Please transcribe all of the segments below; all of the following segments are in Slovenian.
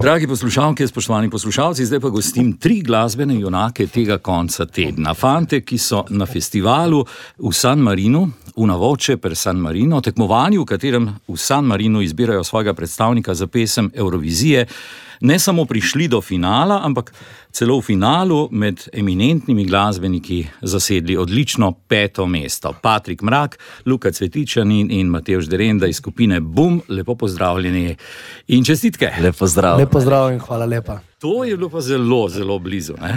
Dragi poslušalke, spoštovani poslušalci, zdaj pa gostim 3 glasbene junake tega konca tedna. Fante, ki so na festivalu v San Marinu, Una voce per San Marino, tekmovanju, v katerem v San Marinu izbirajo svojega predstavnika za pesem Eurovizije, ne samo prišli do finala, ampak celo v finalu med eminentnimi glasbeniki zasedli odlično 5. mesto. Patrik Mrak, Luka Cvetičanin in Matevž Derenda iz skupine Bum, lepo pozdravljeni in čestitke. Lep pozdrav. Lep pozdrav in hvala lepa. To je bilo pa zelo, zelo blizu, ne?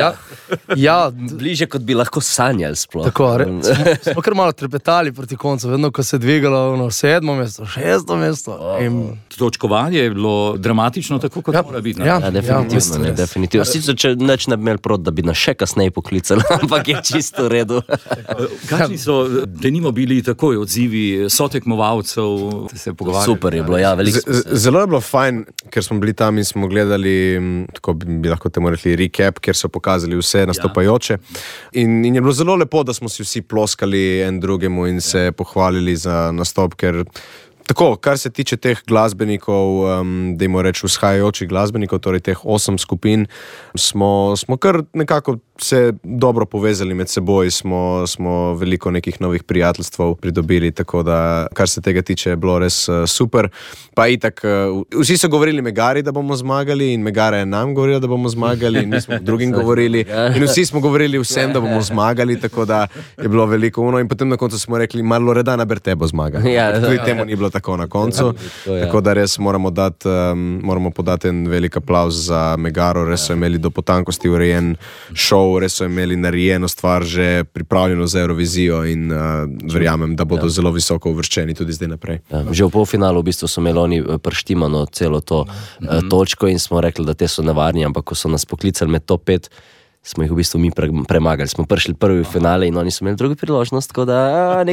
Ja, bliže kot bi lahko sanjali sploh. Tako, smo kar malo trepetali proti koncu, vedno ko se je dvigalo 7. mesto, 6. mesto. Točkovanje je bilo dramatično, tako kot mora biti. Ja, definitivno, definitivno. Sicer, če neč ne bi imeli prot, da bi nas še kasneje poklicali, ampak je čisto v redu. Kakšni so, denimo, bili takoj odzivi sotekmovalcev, se pogovarjali? Super je bilo, ja, veliko. Zelo je bilo fajn, ker smo bili tam in smo gledali, tako bi lahko temu rekli, recap, kjer so pokazali vse nastopajoče. In je bilo zelo lepo, da smo si vsi ploskali en drugemu in se pohvalili za nastop, ker tako, kar se tiče teh glasbenikov, dajmo reči vzhajajočih glasbenikov, torej teh 8 skupin, smo kar nekako se dobro povezali med seboj, smo veliko nekih novih prijateljstv pridobili, tako da, kar se tega tiče, je bilo res super. Pa itak, vsi so govorili Megari, da bomo zmagali in Megara je nam govorila, da bomo zmagali in mi smo drugim govorili in vsi smo govorili vsem, da bomo zmagali, tako da je bilo veliko uno in potem na koncu smo rekli, mar Loredana Berté bo zmagala. Tudi temu ni bilo tako na koncu, tako da res moramo podati en velik aplavz za Megaro, res so imeli do potankosti urejen šov, res so imeli narejeno stvar že pripravljeno za Eurovizijo in verjamem, da bodo zelo visoko uvrščeni tudi zdaj naprej. Že v polfinalu v bistvu so imeli oni prštimano celo to točko in smo rekli, da te so nevarni, ampak ko so nas poklicali med top 5, smo jih v bistvu mi premagali. Smo prišli prvi v finale in oni so imeli drugi priložnost, tako da...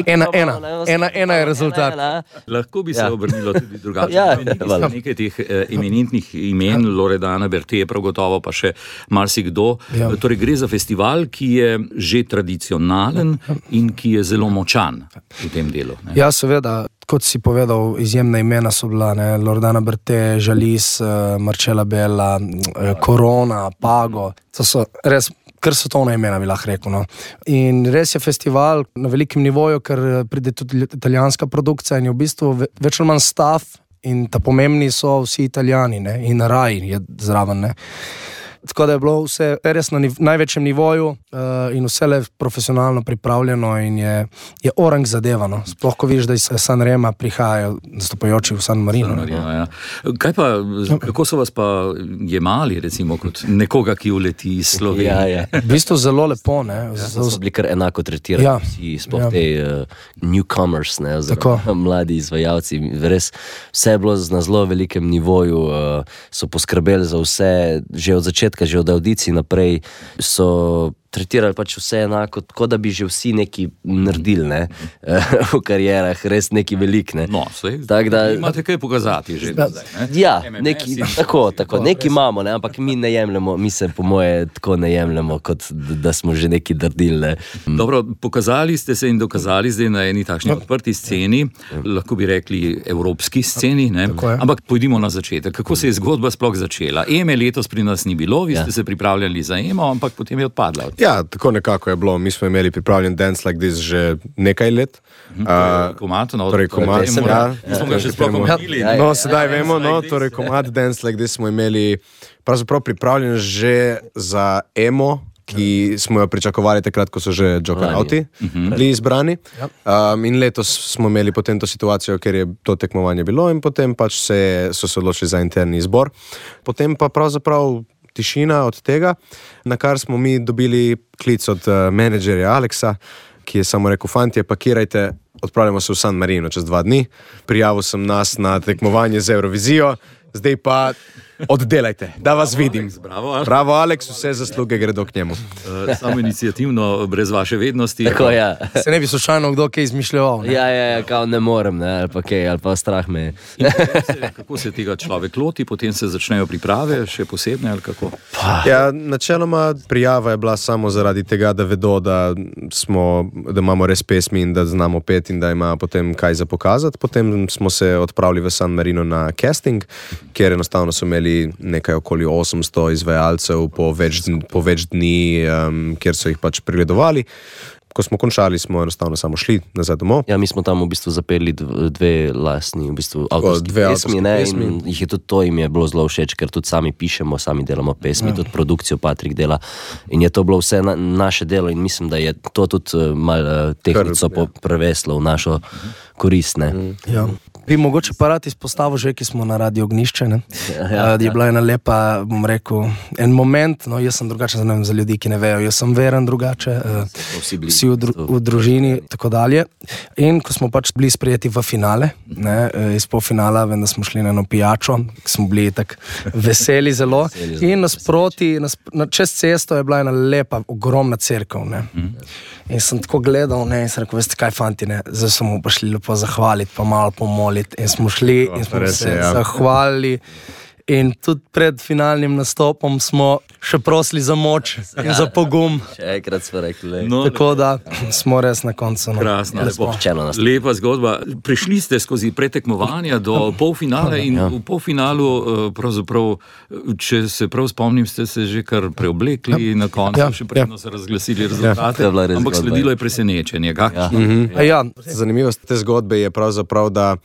Ena je rezultat. Lahko bi se obrnilo tudi drugače. Nekaj teh eminentnih imen, Loredana Berté, prav gotovo pa še marsikdo. Torej gre za festival, ki je že tradicionalen in ki je zelo močan v tem delu. Ja, seveda, kot si povedal, izjemna imena so bila, Loredana Berté, Jalis, Marcella Bella, Corona, Pago, to so res kar svetovna imena, bi lahko rekel. In res je festival na velikem nivoju, ker pride tudi italijanska produkcija in je v bistvu več ali manj stav in ta pomembni so vsi Italijani, in Raj je zraven, Tako da je bilo vse res na največjem nivoju in vse le profesionalno pripravljeno in je orang zadevano. Sploh, ko vidiš, da iz San Rema prihajajo nastopajoči v San Marino. Kaj pa, kako so vas pa jemali, recimo, kot nekoga, ki uleti iz Slovenije? V bistvu zelo lepo, So bili kar enako tretirani, vsi, sploh te newcomers, mladi izvajalci. Res, vse je bilo na zelo velikem nivoju, so poskrbeli za vse, že od začetka, že od audicij naprej so tretirali pač vse enako, tako da bi že vsi neki naredili, v karierah, res neki velik, No, imate kaj pokazati že. Ja, tako, neki imamo, ampak mi ne jemljemo, mi se po moje tako ne jemljemo, kot da smo že neki naredili, Dobro, pokazali ste se in dokazali zdaj na eni takšni odprti sceni, lahko bi rekli evropski sceni, ampak pojdimo na začetek. Kako se je zgodba sploh začela? Eme letos pri nas ni bilo, vi ste se pripravljali za Emo, ampak potem je odpadla. Ja, tako nekako je bilo. Mi smo imeli pripravljen Dance Like This že nekaj let. Komad, smo ga še sploh omenili. Sedaj vemo, torej komad Dance Like This smo imeli pravzaprav pripravljen že za Emo, ki smo jo pričakovali takrat, ko so že Jokerouti bili izbrani. In letos smo imeli potem to situacijo, ker je to tekmovanje bilo in potem pač so se odločili za interni izbor. Potem pa pravzaprav tišina od tega, na kar smo mi dobili klic od menedžerja Aleksa, ki je samo rekel, fantje, pakirajte, odpravljamo se v San Marino čez 2 dni. Prijavil sem nas na tekmovanje za Eurovizijo, zdaj pa oddelajte, da vas vidim. Bravo, Aleks, vse zasluge gredo k njemu. Samo inicijativno, brez vaše vednosti. Tako, Se ne bi slučajno kdo kaj izmišljal. Kao ne morem, ali pa kaj, ali pa strah me. Kako se tega človek loti, potem se začnejo priprave, še posebne, ali kako? Načeloma prijava je bila samo zaradi tega, da vedo, da imamo res pesmi in da znamo peti in da ima potem kaj za pokazati. Potem smo se odpravili v San Marino na casting, kjer enostavno so imeli imeli nekaj okoli 800 izvajalcev po več dni, kjer so jih pač pregledovali. Ko smo končali, smo enostavno samo šli nazaj domov. Ja, mi smo tam v bistvu zapeli dve lastni, v bistvu avtorski pesmi, ne, in jih je tudi to jim je bilo zelo všeč, ker tudi sami pišemo, sami delamo pesmi, tudi produkcijo Patrik dela in je to bilo vse naše delo in mislim, da je to tudi malo tehnico preveslo v našo korist, ne. Ja. Bi mogoče pa rad izpostavil že, ki smo na Radio Ognjišče, ne? Je bila ena lepa, bom rekel, en moment, no, jaz sem drugače, za ljudi, ki ne vejo, jaz sem veren drugače, vsi v družini, tako dalje. In ko smo pač bili sprejeti v finale, ne, iz polfinala, vem, da smo šli na eno pijačo, smo bili tak veseli zelo in nasproti, čez cesto je bila ena lepa, ogromna cerkev, ne. In sem tako gledal, ne, in sem rekel, veste kaj, fanti, ne, zdaj smo pa šli lepo zahvaliti, pa malo pomoliti in smo šli in smo se zahvalili in tudi pred finalnim nastopom smo še prosili za moč in za pogum. Še enkrat smo rekli. Tako da smo res na koncu. Krasno, lepa zgodba. Prišli ste skozi pretekmovanja do polfinale in v polfinalu, pravzaprav, če se prav spomnim, ste se že kar preoblekli na koncu, še predno se razglasili rezultate, ampak sledilo je presenečenje. Zanimivost te zgodbe je pravzaprav, da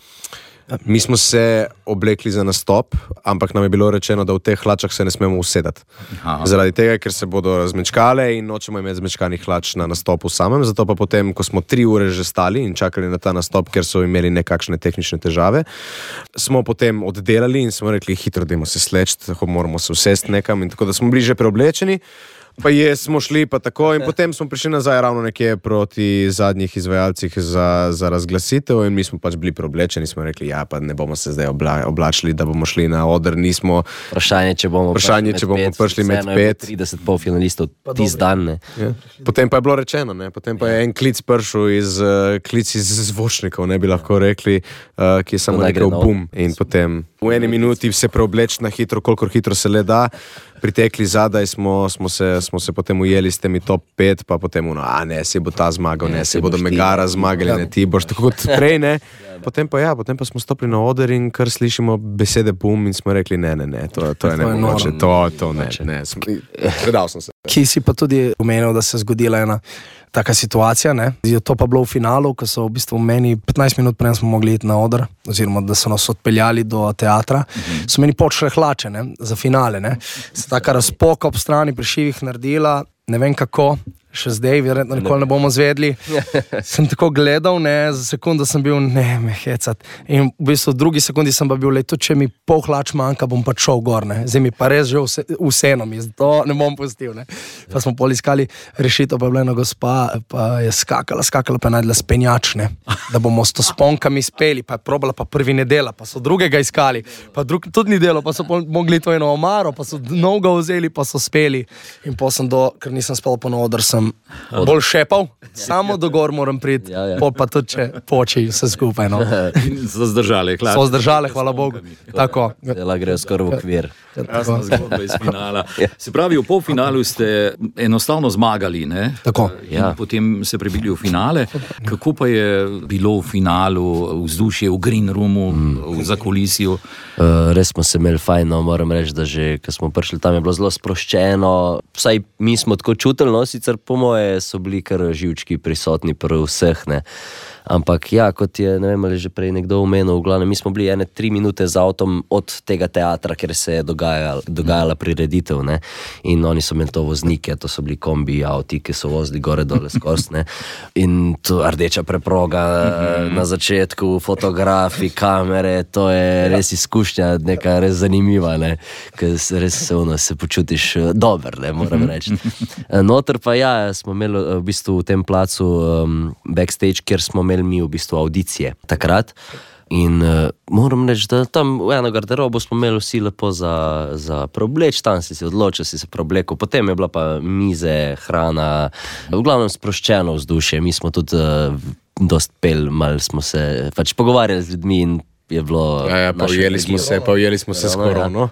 mi smo se oblekli za nastop, ampak nam je bilo rečeno, da v teh hlačah se ne smemo usedati. Zaradi tega, ker se bodo razmečkale in nočemo imeti zmečkanih hlač na nastopu samem, zato pa potem, ko smo 3 ure že stali in čakali na ta nastop, ker so imeli nekakšne tehnične težave, smo potem oddelali in smo rekli, hitro dajmo se sleči, moramo se usesti nekam in tako da smo bili že preoblečeni. Pa smo šli pa tako in potem smo prišli nazaj ravno nekje proti zadnjih izvajalcih za razglasitev in mi smo pač bili preoblečeni, smo rekli, ja, pa ne bomo se zdaj oblačili, da bomo šli na oder, nismo... Vprašanje, če bomo prišli med 5. 30 polfinalistov tisti dan, ne. Ja. Potem pa je bilo rečeno, ne, potem pa je en klic prišel klic iz zvočnikov, ne bi lahko rekli, ki je samo rekel bum in potem v eni minuti se preobleči na hitro, kolikor hitro se le da. Pritekli zadaj, smo se potem ujeli s temi top 5, pa potem ne, se bo ta zmagal, ne, se bodo Megara zmagali, ne, ti boš tako kot prej, ne. Potem pa smo stopili na oder in kar slišimo besede bum in smo rekli, ne, to je nemogoče, to ne, predal sem se. Ki si pa tudi omenil, da se je zgodila ena taka situacija, ne. Je to pa bilo v finalu, ko so v bistvu meni 15 minut prej smo mogli iti na oder, oziroma da so nas odpeljali do teatra, so meni počele hlače, ne, za finale, ne. Se taka razpoka ob strani prešivih naredila, ne vem kako, še zdaj, verjetno nikoli ne bomo zvedli. Sem tako gledal, ne, za sekundo sem bil, ne, me hecat. In v bistvu v drugi sekundi sem pa bil, tudi če mi pol hlač manjka, bom pa šel gor, ne. Zdaj mi pa res že vseeno mi, zato ne bom pustil, ne. Pa smo pol iskali rešitev, pa je bila ena gospa, pa je skakala, pa je najdela spenjač, ne, da bomo s to sponkami speli, pa je probala, pa prvi ne dela, pa so drugega iskali, pa tudi ni delo, pa so mogli to eno omaro, pa so novega vzeli, pa so speli. In pol sem ker nisem spal po oder, sem bolj šepal, samo do gor moram priti, pol pa tudi če poči vse skupaj, no. In so zdržale, So zdržale, hvala Bogu. Tako. Dela grejo skoro v okvir. Krasna zgodba iz finala. Se pravi, v polfinalu ste enostavno zmagali, ne? Tako. In potem se prebili v finale. Kako pa je bilo v finalu vzdušje v Green Roomu, v zakulisju? Res smo se imeli fajn, no, moram reči, da že, ko smo prišli tam, je bilo zelo sproščeno. Vsaj mi smo tako čutili, no, sicer po moje so bili kar živčki prisotni pri vseh, ne. Ampak ja, kot je, ne vem, ali že prej nekdo omenil, v glavnem, mi smo bili 3 minute z avtom od tega teatra, kjer se je dogajala prireditev, ne. In oni so imeli to voznike, to so bili kombi avti, ki so vozili gore dole skos, ne. In to rdeča preproga na začetku, fotografi, kamere, to je res izkušnja, neka res zanimiva, ne. Ker res se počutiš dober, ne, moram reči. Noter pa ja, smo imeli v bistvu v tem placu backstage, kjer smo imeli mi v bistvu audicije takrat in moram reči, da tam v eno garderobo smo imeli vsi lepo za preobleč, tam si odločil, si se preoblekel, potem je bila pa mize, hrana, v glavnem sproščeno vzdušje, mi smo tudi dost pel, malo smo se pač pogovarjali z ljudmi in je bilo. Pa ujeli smo se s Korono.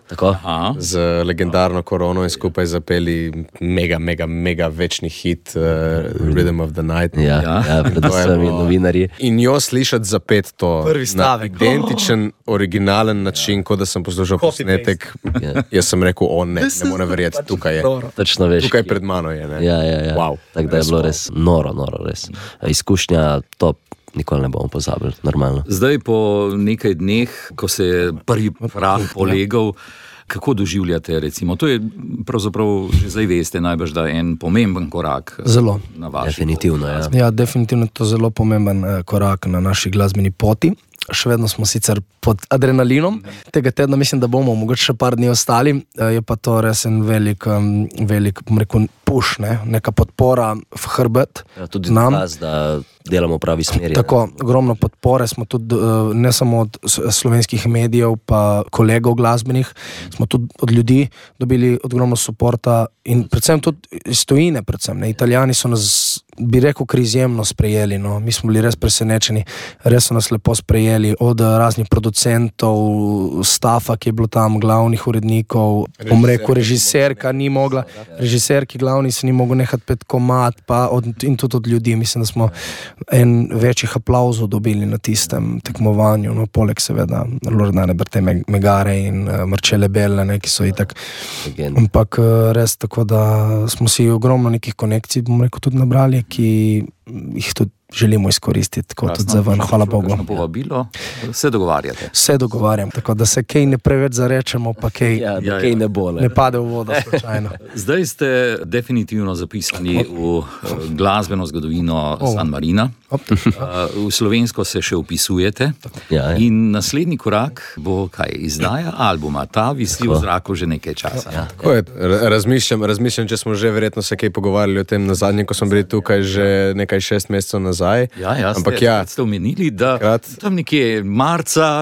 Z legendarno Korono in skupaj zapeli mega večni hit Rhythm of the Night. Predvsem novinarji. In jo slišati zapet to na identičen, originalen način, kot da sem poslušal posnetek. Jaz sem rekel, ne morem verjeti, tukaj je. Točno veš. Tukaj pred mano je. Wow. Tako da je bilo res noro, res. Izkušnja top. Nikoli ne bomo pozabili, normalno. Zdaj po nekaj dneh, ko se je prvi prah polegal, kako doživljate, recimo? To je pravzaprav, že zdaj veste, najbrž, da je en pomemben korak. Zelo. Na vaši. Definitivno, ja. Ja, definitivno je to zelo pomemben korak na naši glasbeni poti. Še vedno smo sicer pod adrenalinom. Tega tedna mislim, da bomo mogoče še par dni ostali. Je pa to res en velik, bom rekel, push, neka podpora v hrbet. Tudi dokaz, da delamo v pravi smeri. Tako, ogromno podpore smo tudi, ne samo od slovenskih medijev, pa kolegov glasbenih, smo tudi od ljudi dobili ogromno suporta in predvsem tudi iz tujine, Italijani so nas, bi rekel, izjemno sprejeli, no. Mi smo bili res presenečeni, res so nas lepo sprejeli, od raznih producentov, stafa, ki je bilo tam, glavnih urednikov, bom rekel, režiserka ni mogla, režiserki glavni se ni mogel nehati pet komad, in tudi od ljudi, mislim, da smo en večjih aplauzov dobili na tistem tekmovanju, no, poleg seveda Loredane Bertè Megare in Marcelle Belle, ki so itak, ampak res tako, da smo si ogromno nekih konekcij, bom rekel, tudi nabrali, ki jih tudi želimo izkoristiti, kot tudi za ven, hvala Bogu. Povabilo, se dogovarjate? Se dogovarjam, tako da se kaj ne preveč zarečemo, pa kaj, kaj ne bo. Ne pade v vodo slučajno. Zdaj ste definitivno zapisani v glasbeno zgodovino San Marina. V slovensko se še vpisujete. In naslednji korak bo kaj? Izdaja albuma. Ta visi v zraku že nekaj časa. Razmišljam, če smo že verjetno se kaj pogovarjali o tem nazadnje, ko smo bili tukaj že nekaj 6 mesecev nazaj. Ampak ste omenili, da tam nekje marca.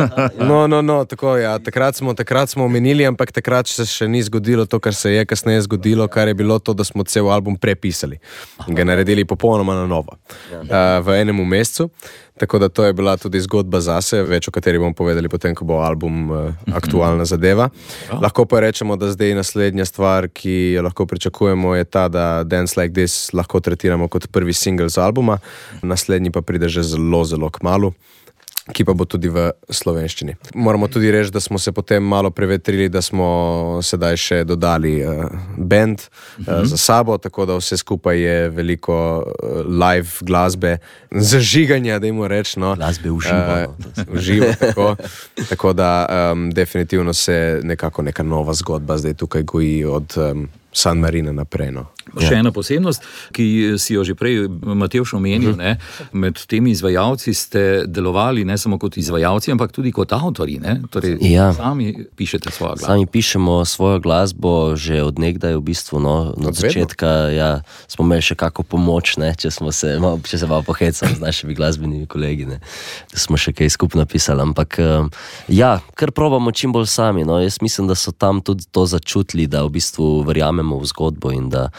Tako, takrat smo omenili, ampak takrat se še ni zgodilo to, kar se je kasneje zgodilo, kar je bilo to, da smo cel album prepisali in ga naredili popolnoma na novo v enem mesecu. Tako da to je bila tudi zgodba zase, več o kateri bomo povedali potem, ko bo album aktualna zadeva. Lahko pa rečemo, da zdaj naslednja stvar, ki jo lahko pričakujemo, je ta, da Dance Like This lahko tretiramo kot prvi single z albuma, naslednji pa pride že zelo kmalu, ki pa bo tudi v slovenščini. Moramo tudi reči, da smo se potem malo prevetrili, da smo sedaj še dodali band za sabo, tako da vse skupaj je veliko live glasbe, zažiganja, dajmo reči. Glasbe v živo, tako da definitivno se nekako neka nova zgodba zdaj tukaj goji od San Marina naprej. Še ena posebnost, ki si jo že prej Matevž omenil, med temi izvajalci ste delovali ne samo kot izvajalci, ampak tudi kot avtori, torej sami pišete svojo glasbo. Sami pišemo svojo glasbo že od nekdaj v bistvu, od začetka, smo imeli še kako pomoč, če se malo pohecali z našimi glasbenimi kolegi, da smo še kaj skupno pisali, ampak kar probamo čim bolj sami, jaz mislim, da so tam tudi to začutili, da v bistvu verjamemo v zgodbo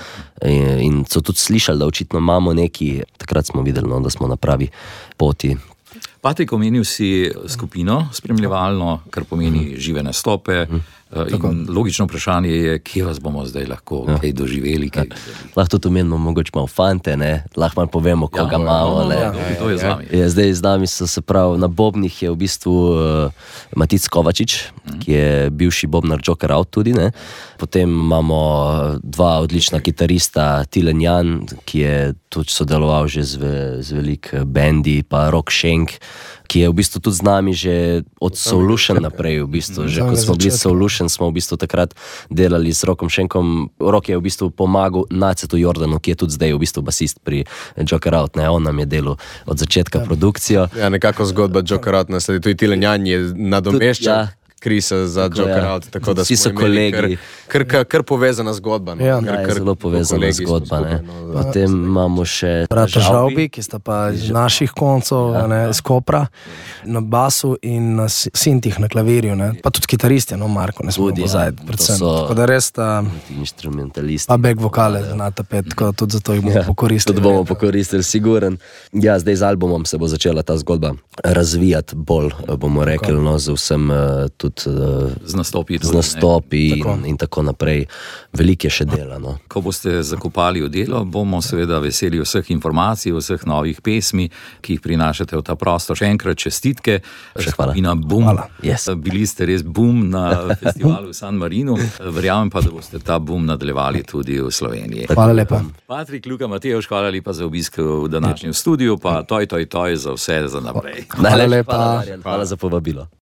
in so tudi slišali, da očitno imamo neki, takrat smo videli, da smo na pravi poti. Patrik, omenil si skupino spremljevalno, kar pomeni žive nastope. In logično vprašanje je, kje vas bomo zdaj lahko kaj doživeli. Lahko tudi omenimo mogoče malo fante, lahko malo povemo, koga imamo. To je z vami. Zdaj z nami so se prav, na bobnih je v bistvu Matic Kovačič, ki je bivši bobnar Joker Out tudi. Potem imamo dva odlična kitarista, Tilen Jan, ki je tudi sodeloval že z velik bendi, pa Rok Schenk, ki je v bistvu tudi z nami že od Solution naprej, v bistvu. Že ko smo bili Solution, smo v bistvu takrat delali s Rokom Schenkom. Rok je v bistvu pomagal Nacetu Jordanu, ki je tudi zdaj v bistvu basist pri Joker Out. On nam je delal od začetka produkcijo. Nekako zgodba Joker Out nasledi. Tudi Tilen Jan je nadomeščal. Krisa za Joker Out, tako da vsi so kolegi. Kar povezana zgodba. No? Ja, zelo povezana zgodba. Potem imamo še brata Žavbi, ki sta pa iz naših koncov, iz Kopra, na basu in na sintih na klavirju, pa tudi kitaristi, Marko, ne smo pozajeti, predvsem. Tako da res ta instrumentalisti. Pa back vokale znata pet, tako tudi zato jih bomo pokoristili. Tudi bomo pokoristili, siguren. Ja, zdaj z albumom se bo začela ta zgodba razvijati bolj, bomo rekli, z vsem tudi z nastopi in tako naprej. Veliko je še dela. No. Ko boste zakopali v delo, bomo seveda veseli vseh informacij, vseh novih pesmi, ki jih prinašate v ta prostor. Še enkrat čestitke. Hvala. Yes. Bili ste res boom na festivalu v San Marinu. Verjamem pa, da boste ta boom nadaljevali tudi v Sloveniji. Hvala lepa. Patrik, Luka, Matevž, hvala lepa za obisk v današnjem studiu, pa toj za vse za naprej. Hvala lepa. Hvala za povabilo.